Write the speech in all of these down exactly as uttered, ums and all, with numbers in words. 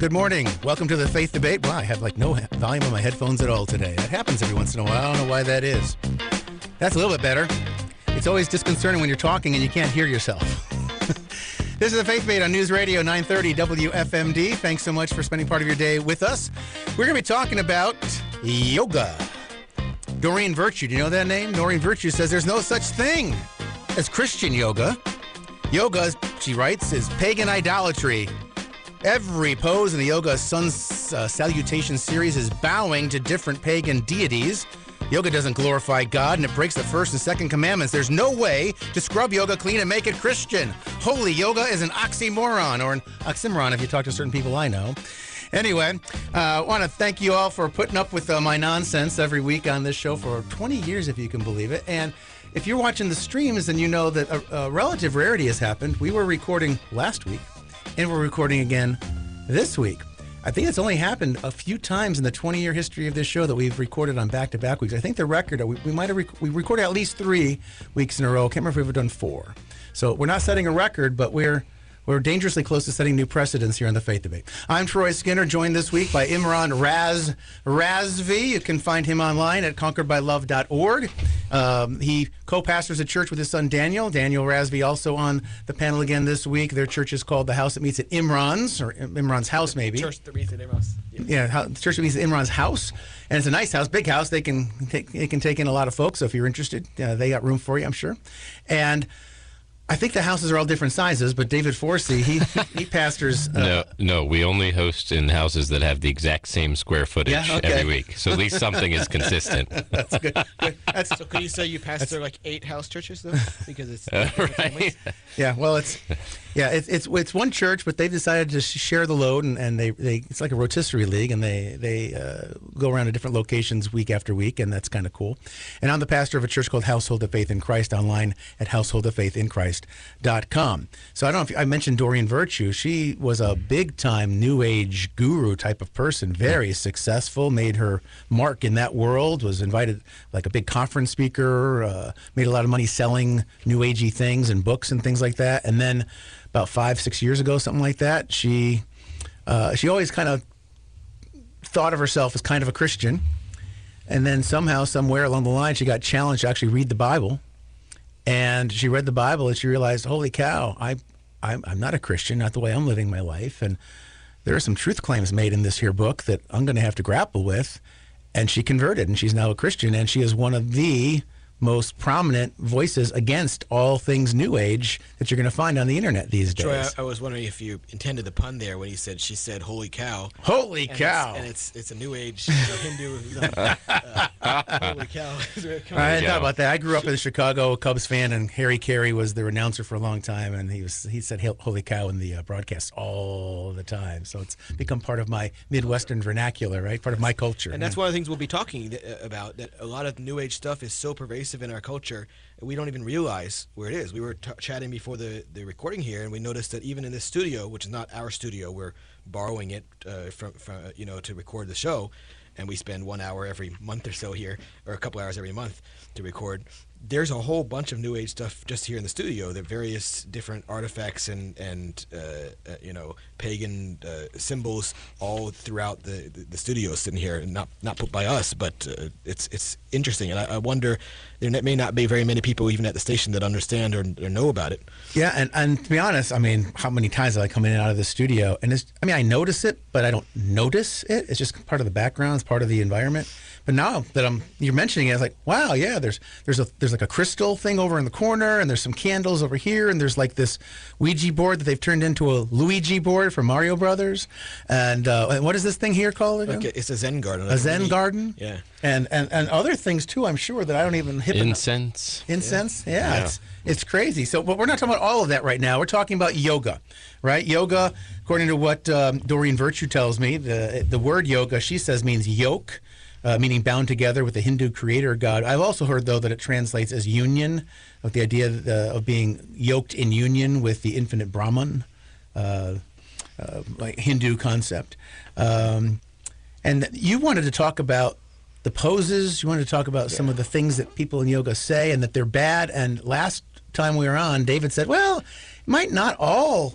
Good morning. Welcome to the Faith Debate. Wow, I have like no volume on my headphones at all today. That happens every once in a while. I don't know why that is. That's a little bit better. It's always disconcerting when you're talking and you can't hear yourself. This is the Faith Debate on News Radio nine thirty W F M D. Thanks so much for spending part of your day with us. We're going to be talking about yoga. Doreen Virtue, do you know that name? Doreen Virtue says there's no such thing as Christian yoga. Yoga, she writes, is pagan idolatry. Every pose in the Yoga Sun uh, Salutation series is bowing to different pagan deities. Yoga doesn't glorify God, and it breaks the first and second commandments. There's no way to scrub yoga clean and make it Christian. Holy yoga is an oxymoron, or an oxymoron if you talk to certain people I know. Anyway, I uh, want to thank you all for putting up with uh, my nonsense every week on this show for twenty years, if you can believe it. And if you're watching the streams, then you know that a, a relative rarity has happened. We were recording last week, and we're recording again this week. I think it's only happened a few times in the twenty-year history of this show that we've recorded on back-to-back weeks. I think the record, we, we might have rec- we recorded at least three weeks in a row. I can't remember if we've done four. So we're not setting a record, but we're we're dangerously close to setting new precedents here on the Faith Debate. I'm Troy Skinner, joined this week by Imran Raz Razvi. You can find him online at conquered by love dot org. Um, he co-pastors a church with his son Daniel. Daniel Razvi also on the panel again this week. Their church is called the House That Meets at Imran's, or Imran's House, maybe. Church that meets at Imran's. Yeah, yeah how, the church that meets at Imran's house, and it's a nice house, big house. They can take, they can take in a lot of folks. So if you're interested, uh, they got room for you, I'm sure. And I think the houses are all different sizes, but David Forsey, he he pastors. Uh, no, no, we only host in houses that have the exact same square footage yeah, okay. every week, so at least something is consistent. That's good. good. That's, so could you say you pastor like eight house churches though? Because it's uh, right. Yeah, well, it's yeah, it's it's it's one church, but they've decided to share the load, and, and they, they it's like a rotisserie league, and they they uh, go around to different locations week after week, and that's kind of cool. And I'm the pastor of a church called Household of Faith in Christ, online at household of faith in Christ dot com. So I don't know if you, I mentioned Doreen Virtue. She was a big-time New Age guru type of person, very successful, made her mark in that world, was invited like a big conference speaker, uh, made a lot of money selling New Agey things and books and things like that. And then about five, six years ago, something like that, she uh, she always kind of thought of herself as kind of a Christian. And then somehow, somewhere along the line, she got challenged to actually read the Bible. And she read the Bible and she realized, holy cow, I, I'm, I'm not a Christian, not the way I'm living my life. And there are some truth claims made in this here book that I'm going to have to grapple with. And she converted, and she's now a Christian, and she is one of the most prominent voices against all things New Age that you're going to find on the internet these days. Troy, I, I was wondering if you intended the pun there when he said she said "Holy cow." Holy and cow! It's, and it's it's a New Age you know, Hindu. You know, uh, holy cow! I hadn't thought about that. I grew up in Chicago, a Cubs fan, and Harry Carey was their announcer for a long time, and he was he said "Holy cow" in the uh, broadcast all the time. So it's become part of my Midwestern vernacular, right? Part of my culture. And that's one of the things we'll be talking about. That a lot of New Age stuff is so pervasive in our culture, we don't even realize where it is. We were t- chatting before the, the recording here, and we noticed that even in this studio, which is not our studio, we're borrowing it uh, from, from uh, you know to record the show, and we spend one hour every month or so here, or a couple hours every month to record. There's a whole bunch of New Age stuff just here in the studio. There are various different artifacts and and uh, uh, you know pagan uh, symbols all throughout the, the, the studio sitting here, and not not put by us, but uh, it's it's interesting. And I, I wonder, there may not be very many people even at the station that understand or, or know about it. Yeah, and, and to be honest, I mean, how many times have I come in and out of the studio? And it's, I mean, I notice it, but I don't notice it. It's just part of the background. It's part of the environment. But now that I'm you're mentioning it, it's like, wow, yeah, there's there's a there's like a crystal thing over in the corner, and there's some candles over here, and there's like this Ouija board that they've turned into a Luigi board from Mario Brothers. And, uh, and what is this thing here called again? Okay, it's a Zen garden. A Zen garden? Yeah. And, and and other things too, I'm sure, that I don't even hip Incense. Incense? Yeah, Yeah. It's, it's crazy. So, but we're not talking about all of that right now. We're talking about yoga, right? Yoga, according to what um, Doreen Virtue tells me, the the word yoga, she says, means yoke. Uh, meaning bound together with the Hindu creator god. I've also heard, though, that it translates as union, with the idea of, uh, of being yoked in union with the infinite Brahman, uh, uh, like Hindu concept. Um, and you wanted to talk about the poses. You wanted to talk about yeah. some of the things that people in yoga say and that they're bad. And last time we were on, David said, well, it might not all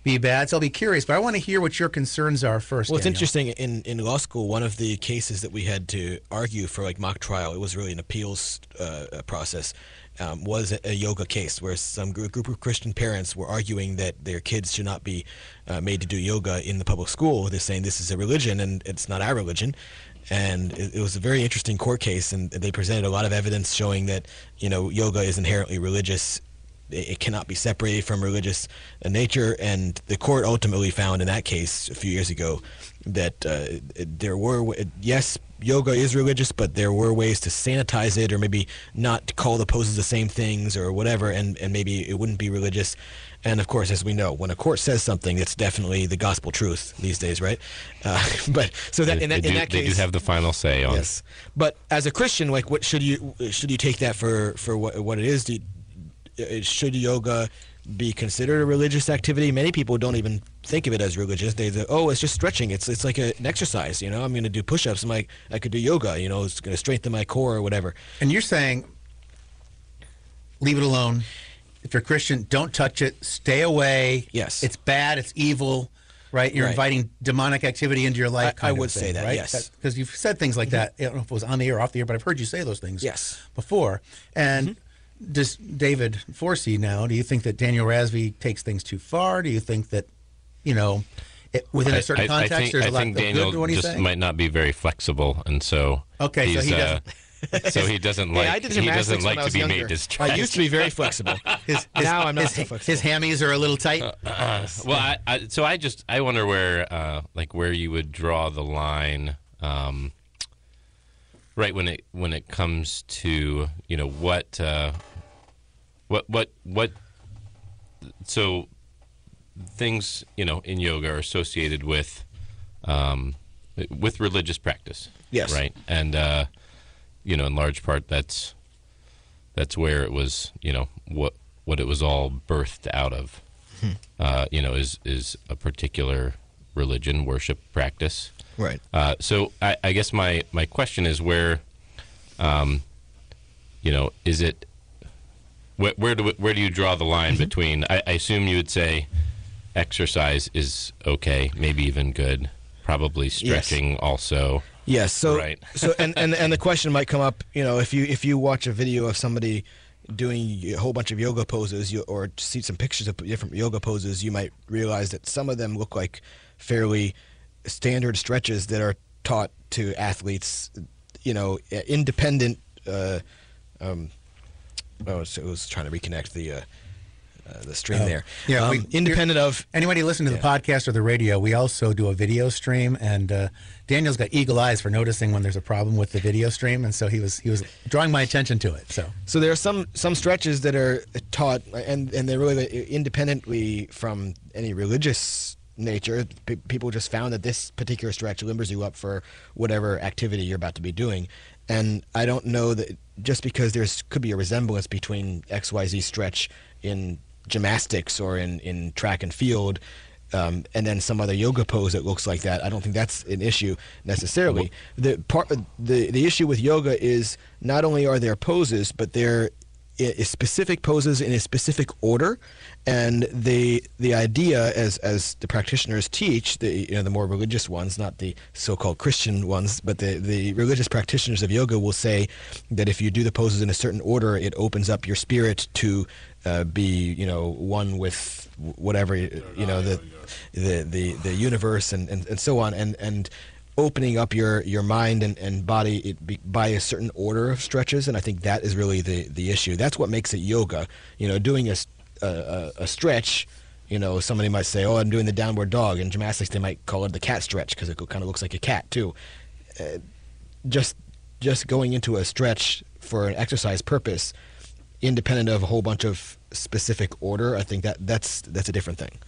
be bad. So I'll be curious, but I want to hear what your concerns are first. Well, it's Daniel. interesting. In, in law school, one of the cases that we had to argue for, like mock trial, it was really an appeals uh, process, um, was a, a yoga case where some group, group of Christian parents were arguing that their kids should not be uh, made to do yoga in the public school. They're saying this is a religion and it's not our religion. And it, it was a very interesting court case, and they presented a lot of evidence showing that, you know, yoga is inherently religious. It, it cannot be separated from religious uh, nature. And the court ultimately found in that case a few years ago that uh, there were, yes, yoga is religious, but there were ways to sanitize it, or maybe not to call the poses the same things or whatever, and, and maybe it wouldn't be religious. And of course, as we know, when a court says something, it's definitely the gospel truth these days, right? Uh, but so that They, in that, they in do, that they case, do have the final say on. yes. But as a Christian, like, what should you should you take that for for what what it is? Do you, should yoga be considered a religious activity? Many people don't even think of it as religious. They say, oh, it's just stretching. It's it's like a, an exercise. You know, I'm going to do push-ups. I'm like, I could do yoga. You know, it's going to strengthen my core or whatever. And you're saying, leave it alone. If you're a Christian, don't touch it. Stay away. Yes. It's bad. It's evil. Right? You're Right. inviting demonic activity into your life. I- kind I of would thing, say that, right? yes. Because you've said things like that. I don't know if it was on the air or off the air, but I've heard you say those things Yes. before. And does David Forsey now, do you think that Daniel Razvi takes things too far? Do you think that, you know, it, within a certain I, I context, think, there's I a lot think of Daniel good to what he's just saying? might not be very flexible, and so Okay, so he's, he uh, so he doesn't Hey, like I did he gymnastics doesn't when like I to was be younger. made to stretch. I used to be very flexible. His, now I'm not his, so flexible. his hammies are a little tight. Uh, well, I, I, so I just I wonder where uh, like where you would draw the line, um, right when it when it comes to you know what uh, what what what so things you know in yoga are associated with um, with religious practice. Yes. Right. And uh, you know in large part that's that's where it was you know what what it was all birthed out of. Hmm. Uh, you know, is is a particular religion, worship, practice. Right. Uh, so I, I guess my, my question is where, um, you know, is it where, where do where do you draw the line Mm-hmm. between? I, I assume you would say exercise is okay, maybe even good, probably stretching also. Yes. So, Right. so and, and and the question might come up. You know, if you if you watch a video of somebody doing a whole bunch of yoga poses, you, or see some pictures of different yoga poses, you might realize that some of them look like fairly standard stretches that are taught to athletes. You know, independent. Uh, um, oh, so I was trying to reconnect the. Uh, Uh, the stream Oh, there. yeah, um, we- independent of Anybody listen to the podcast or the radio, we also do a video stream, and uh, Daniel's got eagle eyes for noticing when there's a problem with the video stream, and so he was he was drawing my attention to it. So So there are some some stretches that are taught, and and they're really independently from any religious nature. P- people just found that this particular stretch limbers you up for whatever activity you're about to be doing. And I don't know that just because there's could be a resemblance between X Y Z stretch in gymnastics or in, in track and field, um, and then some other yoga pose that looks like that. I don't think that's an issue necessarily. The part, the the issue with yoga is not only are there poses, but there is specific poses in a specific order, and the the idea, as as the practitioners teach, the you know the more religious ones, not the so-called Christian ones, but the the religious practitioners of yoga will say that if you do the poses in a certain order, it opens up your spirit to uh, be you know one with whatever you know the the the, the universe and, and, and so on, and and opening up your, your mind and, and body it be, by a certain order of stretches, and I think that is really the, the issue. That's what makes it yoga. You know, doing a, a, a stretch, you know, somebody might say, oh, I'm doing the downward dog. In gymnastics, they might call it the cat stretch because it kind of looks like a cat, too. Uh, just just going into a stretch for an exercise purpose, independent of a whole bunch of specific order, I think that that's that's a different thing.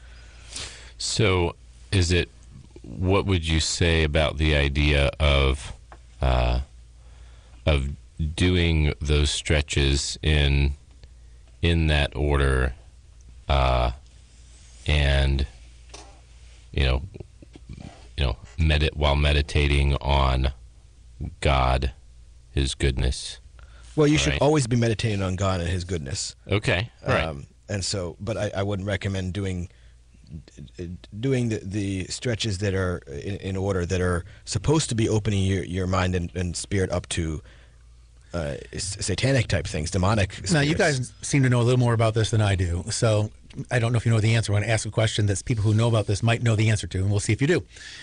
So is it, what would you say about the idea of uh, of doing those stretches in in that order, uh, and you know, you know, medit while meditating on God, His goodness? Well, you should Right. always be meditating on God and His goodness. Okay, right. Um, and so, but I, I wouldn't recommend doing d- doing the, the stretches that are in, in order that are supposed to be opening your, your mind and, and spirit up to uh, satanic type things, demonic spirits. Now, you guys seem to know a little more about this than I do, so I don't know if you know the answer. I'm going to ask a question that people who know about this might know the answer to, and we'll see if you do.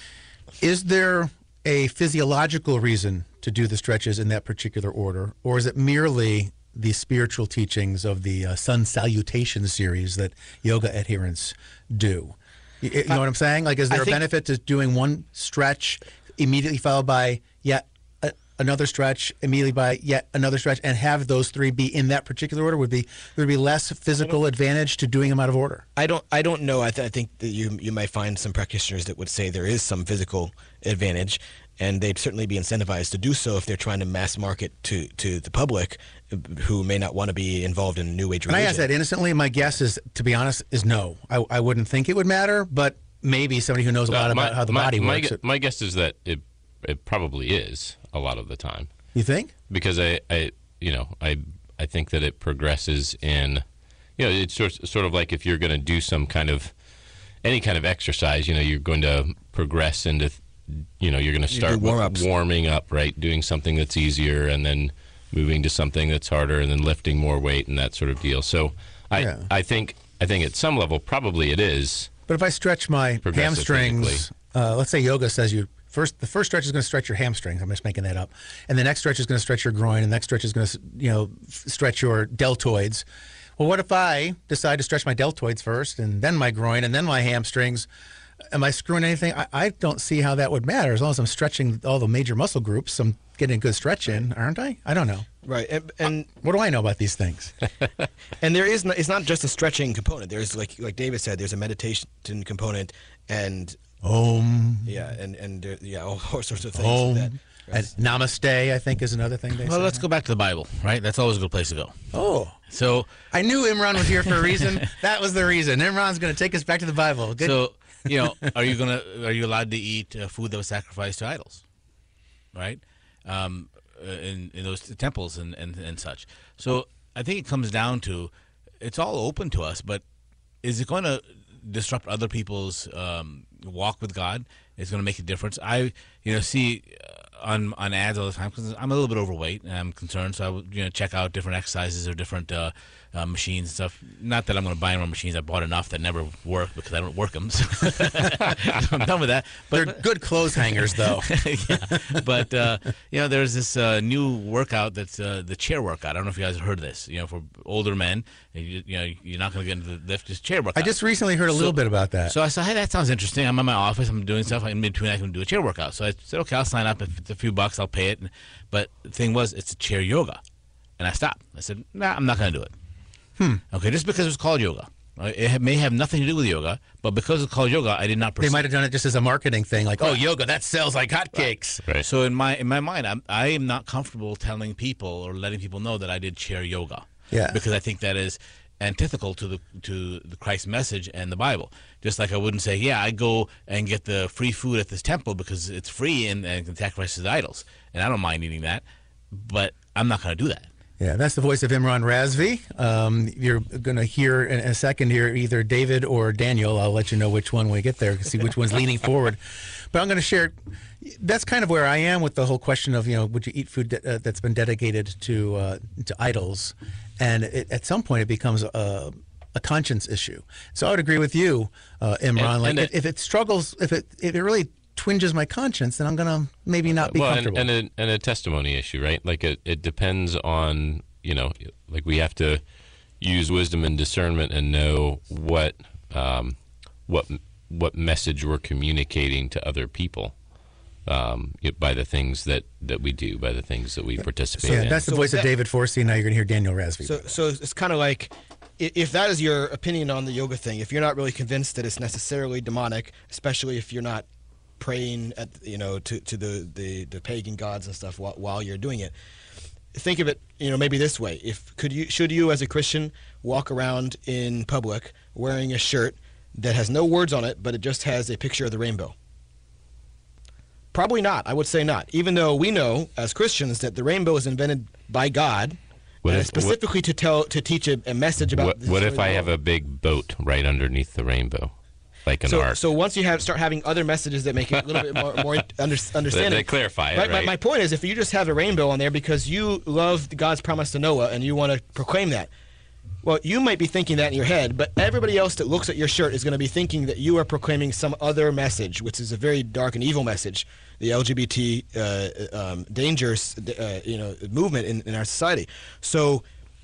Is there a physiological reason to do the stretches in that particular order, or is it merely the spiritual teachings of the uh, Sun Salutation series that yoga adherents do? You, you know what I'm saying? Like, is there I a think- benefit to doing one stretch immediately followed by yet a, another stretch, immediately by yet another stretch, and have those three be in that particular order? Would be would be less physical advantage to doing them out of order? I don't. I don't know. I, th- I think that you you might find some practitioners that would say there is some physical advantage, and they'd certainly be incentivized to do so if they're trying to mass market to, to the public, who may not want to be involved in New Age And religion. I ask that innocently. My guess is, to be honest, is no. I, I wouldn't think it would matter, but maybe somebody who knows a lot Uh, about my, how the my, body my, works. gu- my guess is that it it probably is a lot of the time, You think? because I, I you know I I think that it progresses in, you know, it's sort sort of like if you're going to do some kind of any kind of exercise, you know, you're going to progress into, you know, you're going to You start do with warm-ups. warming up, right, doing something that's easier, and then moving to something that's harder, and then lifting more weight and that sort of deal. So I Yeah. I think I think at some level probably it is. But if I stretch my Progressive hamstrings, physically. uh, let's say yoga says you first. The first stretch is going to stretch your hamstrings. I'm just making that up. And the next stretch is going to stretch your groin. And the next stretch is going to, you know, f- stretch your deltoids. Well, what if I decide to stretch my deltoids first, and then my groin, and then my hamstrings? Am I screwing anything? I, I don't see how that would matter. As long as I'm stretching all the major muscle groups, I'm getting a good stretch in, aren't I? I don't know. Right, and, and What do I know about these things? and there is no, it's not just a stretching component. There's like like David said, there's a meditation component, and Om, yeah, and and there, yeah, all, all sorts of things. Om, that, and namaste, I think, is another thing they Well, say. let's go back to the Bible, right? That's always a good place to go. Oh. So, I knew Imran was here for a reason. That was the reason. Imran's going to take us back to the Bible. Good. so you know, are you gonna are you allowed to eat uh, food that was sacrificed to idols, right? Um, uh, in in those temples and, and and such. So I think it comes down to it's all open to us, but is it going to disrupt other people's um, walk with God? It's going to make a difference. I you know see uh, on on ads all the time because I'm a little bit overweight and I'm concerned, so I would you know check out different exercises or different uh, uh, machines and stuff. Not that I'm going to buy more machines. I bought enough that never work because I don't work them. So I'm done with that. But They're good clothes hangers, though. yeah, but uh, you know, there's this uh, new workout that's uh, the chair workout. I don't know if you guys have heard of this. You know, for older men, you, you know, you're not going to get into the lift. Just chair workout. I just recently heard a little So- bit about that. So I said, hey, that sounds interesting. I'm in my office. I'm doing stuff. In between, I can do a chair workout. So I said, okay, I'll sign up. If it's a few bucks, I'll pay it. But the thing was, it's a chair yoga. And I stopped. I said, nah, I'm not going to do it. Hmm. Okay, just because it's called yoga. Right? It ha- may have nothing to do with yoga, but because it's called yoga, I did not They pursue might have done it just as a marketing thing, like, oh, yoga, that sells like hotcakes. Right. So in my in my mind, I'm, I am not comfortable telling people or letting people know that I did chair yoga. Yeah. Because I think that is antithetical to the to the Christ message and the Bible. Just like I wouldn't say, yeah, I go and get the free food at this temple because it's free and, and can sacrifice to the idols, and I don't mind eating that, but I'm not going to do that. Yeah, that's the voice of Imran Razvi. Um, you're going to hear in a second here either David or Daniel. I'll let you know which one when we get there, see which one's leaning forward. But I'm going to share. That's kind of where I am with the whole question of, you know, would you eat food that, uh, that's been dedicated to uh, to idols? And it, at some point, it becomes a, a conscience issue. So I would agree with you, uh, Imran. And- like and if, it- if it struggles, if it if it really twinges my conscience, then I'm going to maybe not be well, comfortable. And, and, a, and a testimony issue, right? Like it, it depends on, you know, like we have to use wisdom and discernment and know what um, what what message we're communicating to other people um, by the things that, that we do, by the things that we participate yeah, in. that's the So voice of that- David Forsey. Now you're going to hear Daniel Razvi. So, so it's kind of like, i- if that is your opinion on the yoga thing, if you're not really convinced that it's necessarily demonic, especially if you're not praying at, you know, to, to the, the, the pagan gods and stuff while, while you're doing it, think of it, you know, maybe this way: if could you, should you as a Christian walk around in public wearing a shirt that has no words on it, but it just has a picture of the rainbow? Probably not. I would say not. Even though we know as Christians that the rainbow was invented by God, What and if- specifically to tell to teach a, a message about. What, the what story if of the I world. have a big boat right underneath the rainbow? like an so, arc. So once you have start having other messages that make it a little bit more, more under, understandable. They clarify it, Right, right? My, my point is, if you just have a rainbow on there because you love God's promise to Noah and you want to proclaim that, well, you might be thinking that in your head, but everybody else that looks at your shirt is going to be thinking that you are proclaiming some other message, which is a very dark and evil message, the L G B T uh, um, dangerous uh, you know, movement in, in our society. So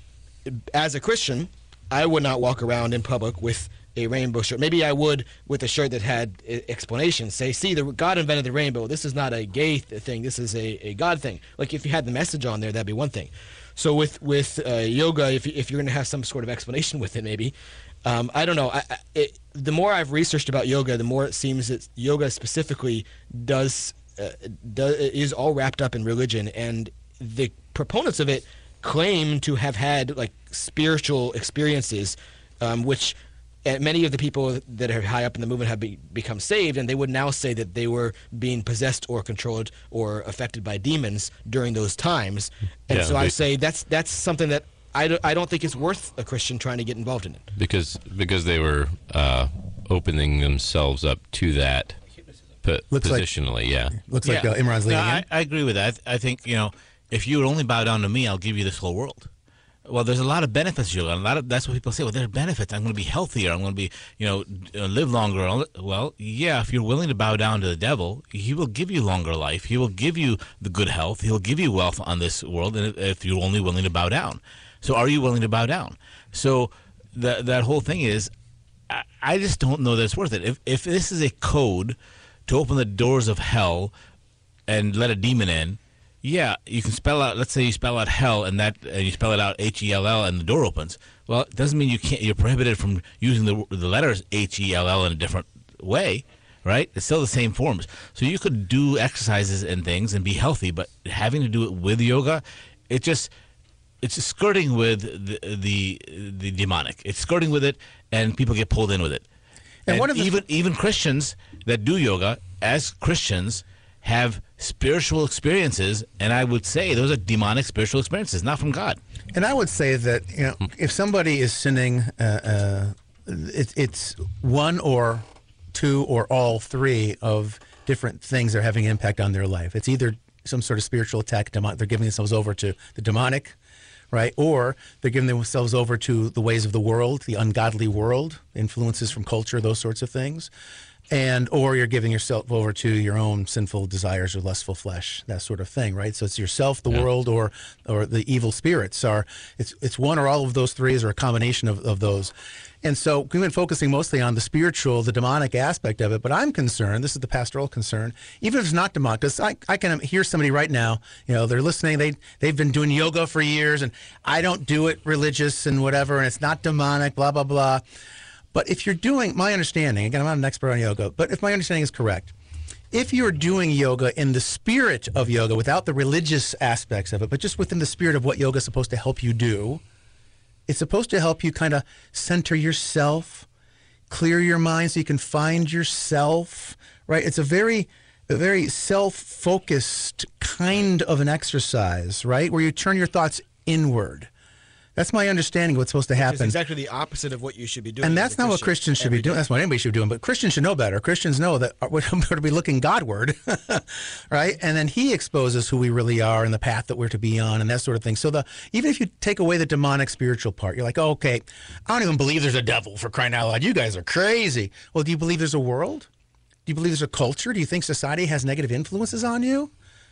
as a Christian, I would not walk around in public with a rainbow shirt. Maybe I would with a shirt that had explanation. Say, see, the God invented the rainbow. This is not a gay th- thing. This is a, a God thing. Like if you had the message on there, that'd be one thing. So with with uh, yoga, if if you're going to have some sort of explanation with it, maybe um, I don't know. I, I, it, the more I've researched about yoga, the more it seems that yoga specifically does uh, does is all wrapped up in religion, and the proponents of it claim to have had like spiritual experiences, um, which. And many of the people that are high up in the movement have be, become saved, and they would now say that they were being possessed or controlled or affected by demons during those times. And Yeah, so I they- say that's that's something that I don't, I don't think it's worth a Christian trying to get involved in it. because because they were uh, opening themselves up to that po- Looks like- positionally. yeah. Looks like Yeah. uh, Imran's leaning No, I, in. I agree with that. I, th- I think, you know, if you would only bow down to me, I'll give you this whole world. Well, there's a lot of benefits, Joe. A lot of that's what people say. Well, there are benefits. I'm going to be healthier. I'm going to be, you know, uh, live longer. Well, yeah, if you're willing to bow down to the devil, he will give you longer life. He will give you the good health. He'll give you wealth on this world, and if, if you're only willing to bow down. So, are you willing to bow down? So, that that whole thing is, I, I just don't know that it's worth it. If if this is a code to open the doors of hell and let a demon in. Yeah, you can spell out. Let's say you spell out hell, and that and you spell it out H E L L, and the door opens. Well, it doesn't mean you can't. You're prohibited from using the the letters H E L L in a different way, right? It's still the same forms. So you could do exercises and things and be healthy, but having to do it with yoga, it just it's just skirting with the the the demonic. It's skirting with it, and people get pulled in with it. And And, one of the- even even Christians that do yoga, as Christians, have spiritual experiences, and I would say those are demonic spiritual experiences, not from God. And I would say that, you know, if somebody is sinning, uh, uh, it, it's one or two or all three of different things that are having an impact on their life. It's either some sort of spiritual attack, demon- they're giving themselves over to the demonic, right? Or they're giving themselves over to the ways of the world, the ungodly world, influences from culture, those sorts of things. And or you're giving yourself over to your own sinful desires or lustful flesh, that sort of thing, right? So it's yourself, the Yeah. world, or or the evil spirits. Are it's it's one or all of those three, or a combination of, of those. And so we've been focusing mostly on the spiritual, the demonic aspect of it. But I'm concerned, this is the pastoral concern, even if it's not demonic, because I, I can hear somebody right now, you know, they're listening, they, they've been doing yoga for years, and I don't do it religious and whatever, and it's not demonic, blah, blah, blah. But if you're doing, my understanding, again, I'm not an expert on yoga, but if my understanding is correct, if you're doing yoga in the spirit of yoga, without the religious aspects of it, but just within the spirit of what yoga is supposed to help you do, it's supposed to help you kind of center yourself, clear your mind so you can find yourself, right? It's a very, a very self-focused kind of an exercise, right? Where you turn your thoughts inward. That's my understanding of what's supposed to It's happen. exactly the opposite of what you should be doing. And as that's a not what Christian Christians should every be doing. day. That's what anybody should be doing. But Christians should know better. Christians know that we're to be looking Godward, right? And then He exposes who we really are and the path that we're to be on and that sort of thing. So the even if you take away the demonic spiritual part, you're like, oh, okay, I don't even believe there's a devil, for crying out loud. You guys are crazy. Well, do you believe there's a world? Do you believe there's a culture? Do you think society has negative influences on you?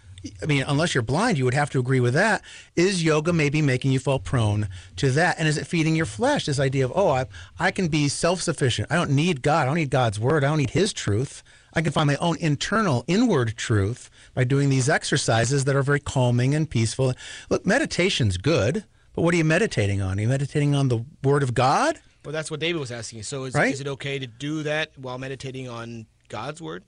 I mean, unless you're blind, you would have to agree with that. Is yoga maybe making you fall prone to that? And is it feeding your flesh, this idea of, oh, I, I can be self-sufficient. I don't need God. I don't need God's word. I don't need His truth. I can find my own internal, inward truth by doing these exercises that are very calming and peaceful. Look, meditation's good, but what are you meditating on? Are you meditating on the Word of God? Well, that's what David was asking. So is, Right? is it okay to do that while meditating on God's word?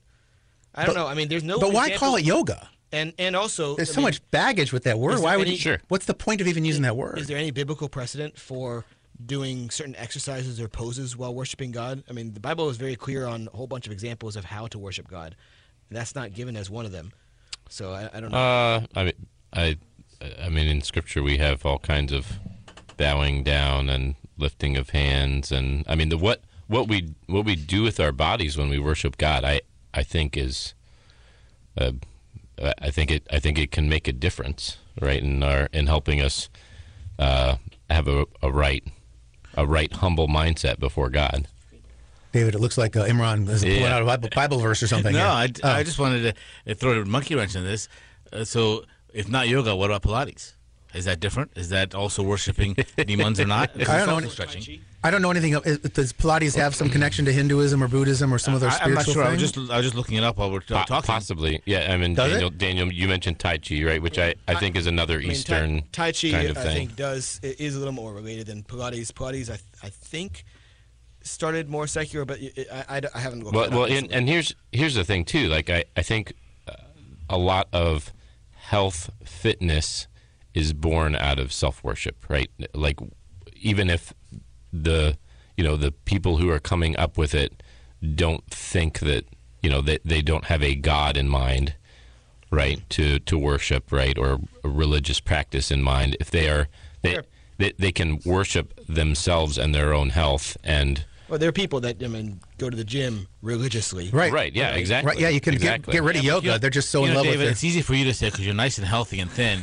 I don't But- know. I mean, there's no. But why example- call it yoga? And and also, There's I so mean, much baggage with that word. is there Why would any- you? Sure. What's the point of even using that word? Is there any biblical precedent for doing certain exercises or poses while worshiping God? I mean, the Bible is very clear on a whole bunch of examples of how to worship God. And that's not given as one of them. So I, I don't know. Uh, I mean, I, I mean, in Scripture we have all kinds of bowing down and lifting of hands, and I mean, the what what we what we do with our bodies when we worship God, I I think is, uh, I think it I think it can make a difference, right, in our in helping us uh, have a, a right a right humble mindset before God. David, it looks like uh, Imran is pulling Yeah. out a Bible, Bible verse or something. No, here. I, Oh. I just wanted to throw a monkey wrench in this. Uh, so, if not yoga, what about Pilates? Is that different? Is that also worshiping demons or not? It's I don't know also any- stretching. I don't know anything. Of, is- does Pilates have some connection to Hinduism or Buddhism or some other I, I'm spiritual not sure. I was thing? just I was just looking it up while we're t- Po- talking. Possibly, yeah. I mean, Does Daniel, it? Daniel, you mentioned Tai Chi, right? Which I, I think is another I mean, Eastern tai, tai Chi, kind of I thing. think, does it is a little more related than Pilates. Pilates, I, I think, started more secular, but it, I, I, I haven't looked Well, that up well, and, recently. and here's here's the thing too. Like I, I think uh, a lot of health fitness is born out of self worship, right? Like even if the you know the people who are coming up with it don't think that you know they they don't have a God in mind, right? To to worship, right, or a religious practice in mind. If they are they Sure. they, they can worship themselves and their own health and. Well, there are people that I mean go to the gym religiously. right. Right. Yeah. Exactly. Right. Yeah. You can exactly. get, get rid of Yeah, but yoga. you- They're just so you in know, love David, with it's easy for you to say because you're nice and healthy and thin.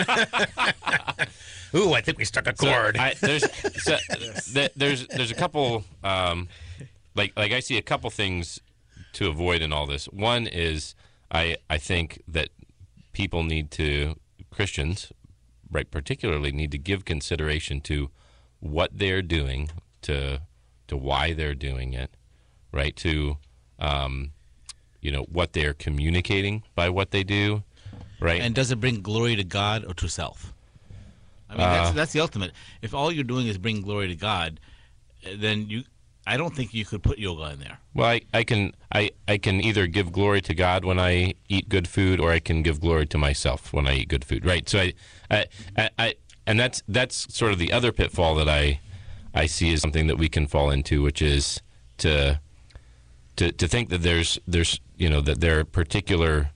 it. Ooh, I think we struck a So chord. I, there's so, th- there's there's a couple um, like like I see a couple things to avoid in all this. One is I I think that people need to Christians, right, particularly need to give consideration to what they're doing, to to why they're doing it, right, to um, you know what they're communicating by what they do, right, And does it bring glory to God or to self? I mean, that's, that's the ultimate. If all you're doing is bring glory to God, uh, then you, I don't think you could put yoga in there. Well, I, I can I, I can either give glory to God when I eat good food, or I can give glory to myself when I eat good food. Right. So I, I, I, I and that's that's sort of the other pitfall that I I see is something that we can fall into, which is to to to think that there's there's you know that there are particular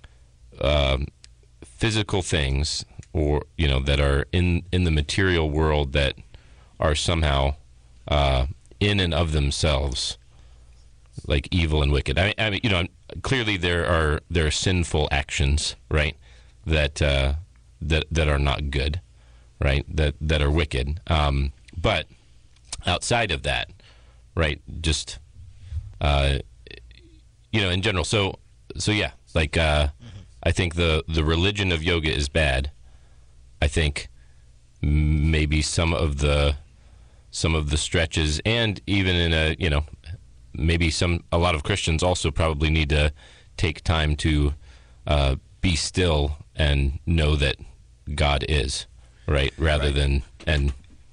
um, physical things or you know that are in in the material world that are somehow uh, in and of themselves like evil and wicked. I, I mean, you know, clearly there are there are sinful actions, right? That uh, that that are not good, right? That that are wicked. Um, but outside of that, right? Just uh, you know, in general. So so yeah, like uh, I think the the religion of yoga is bad. I think maybe some of the some of the stretches, and even in a you know maybe some a lot of Christians also probably need to take time to uh, be still and know that God is right rather Right. than and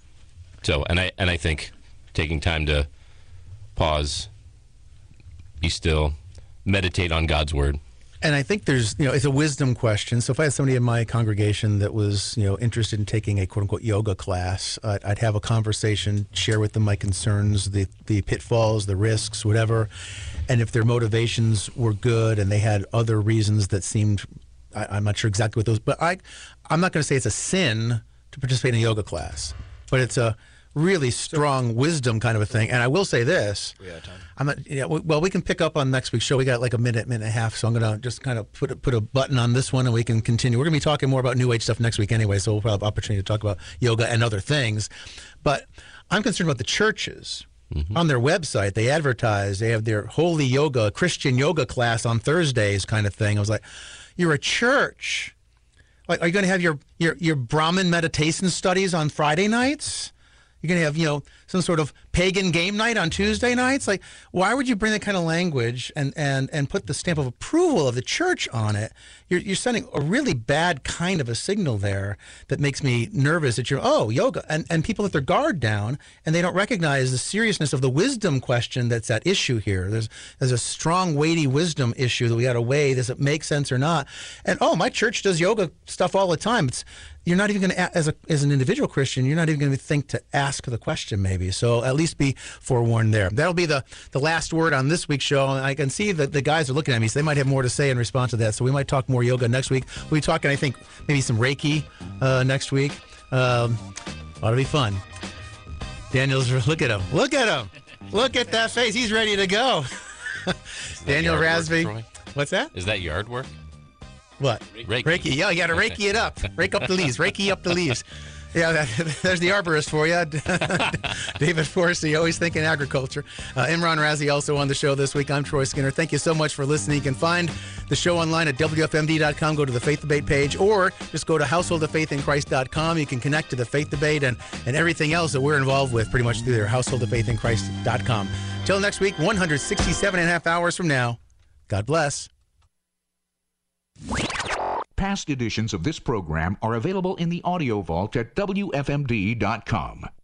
so and I and I think taking time to pause, be still, meditate on God's word. And I think there's, you know, it's a wisdom question. So if I had somebody in my congregation that was, you know, interested in taking a quote unquote yoga class, I'd, I'd have a conversation, share with them my concerns, the, the pitfalls, the risks, whatever. And if their motivations were good and they had other reasons that seemed, I, I'm not sure exactly what those, but I, I'm not going to say it's a sin to participate in a yoga class, but it's a really strong wisdom kind of a thing. And I will say this. We out of time. I'm not, yeah, well, we can pick up on next week's show. We got like a minute, minute and a half, so I'm going to just kind of put a, put a button on this one, and we can continue. We're going to be talking more about New Age stuff next week anyway, so we'll probably have opportunity to talk about yoga and other things. But I'm concerned about the churches. Mm-hmm. On their website, they advertise, they have their holy yoga, Christian yoga class on Thursdays kind of thing. I was like, you're a church. Like, are you going to have your, your, your Brahmin meditation studies on Friday nights? You're going to have, you know, some sort of pagan game night on Tuesday nights? Like, why would you bring that kind of language and, and, and put the stamp of approval of the church on it? You're, you're sending a really bad kind of a signal there that makes me nervous that you're, oh, yoga. And, and people let their guard down, and they don't recognize the seriousness of the wisdom question that's at issue here. There's, there's a strong, weighty wisdom issue that we got to weigh. Does it make sense or not? And, oh, my church does yoga stuff all the time. It's You're not even going to, as a as an individual Christian, you're not even going to think to ask the question maybe. So at least be forewarned there. That'll be the, the last word on this week's show. And I can see that the guys are looking at me, so they might have more to say in response to that. So we might talk more yoga next week. We'll be talking, I think, maybe some Reiki uh, next week. Um, ought to be fun. Daniel's, look at him. Look at him. Look at that face. He's ready to go. Daniel yard work, Rasby. Troy? What's that? Is that yard work? What? Reiki. Reiki. Yeah, you got to Reiki it up. Rake up the leaves. Reiki up the leaves. Yeah, that, there's the arborist for you. David Forsey, always thinking agriculture. Uh, Imran Razi also on the show this week. I'm Troy Skinner. Thank you so much for listening. You can find the show online at W F M D dot com. Go to the Faith Debate page, or just go to household of faith in christ dot com. You can connect to the Faith Debate and, and everything else that we're involved with pretty much through there, household of faith in christ dot com. Till next week, one hundred sixty-seven and a half hours from now, God bless. Past editions of this program are available in the audio vault at W F M D dot com.